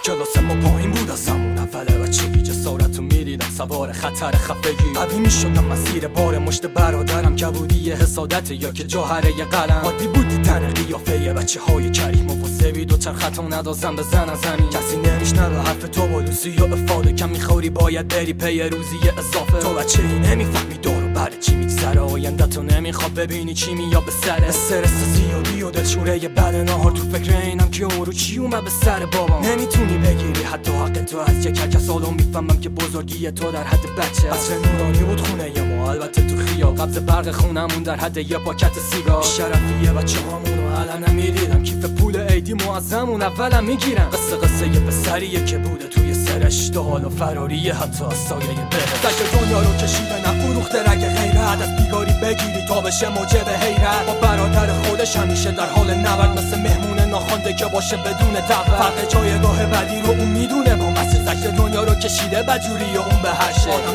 کلاس ما پایین بود از همون اول بچگی، جسارتو میدیدم سوار خطر خفگی، قوی میشدم مسیر بار مشت برادرم، کبودی حسادت یا که جوهره قلم، عادی بود دیدن قیافه بچه های کریم و سوی دو چرخطا ندازم بزن زمین، کسی نمیشنوه حرف تو با لوسی و افاده، کم میخوری باید بری پی روزی اضافه، تو بچه ای نمیفهمی دارو بعد چی میگذره، آینده تو نمیخواد ببینی چی میاد به سره، استرس زیادی و دلشوره بعد نهار، تو فکر اینم که اون رو چی اومد به سر بابام، نمیتونی بگیری حتی حق تو از یک کس، حالا میفهمم که بزرگی تو در حد بچه، اصل نورانی بود خونه ما البته تو خیال، قبض برق خونمون در حد یه پاکت سیگار، شرفیه بچه هامونو الان نمیدیدم، کیف پول عیدی معظمون اولم میگیرم، قصه یه پسریه که بوده توی سرش، تا حالا فراریه حتی از سایه بره، دشت دنیا رو کشیده نفروخته رگ غیرت، از بیگاری بگیری تا بشه موجب حیرت، با برادر خودش همیشه در حال نبرد، مثل مهمون ناخوانده که باشه بدون دعوت، فرق جایگاه بعدی رو اون میدونه، با مسیر دشت دنیا رو کشیده بدجوری و اون به هر شی،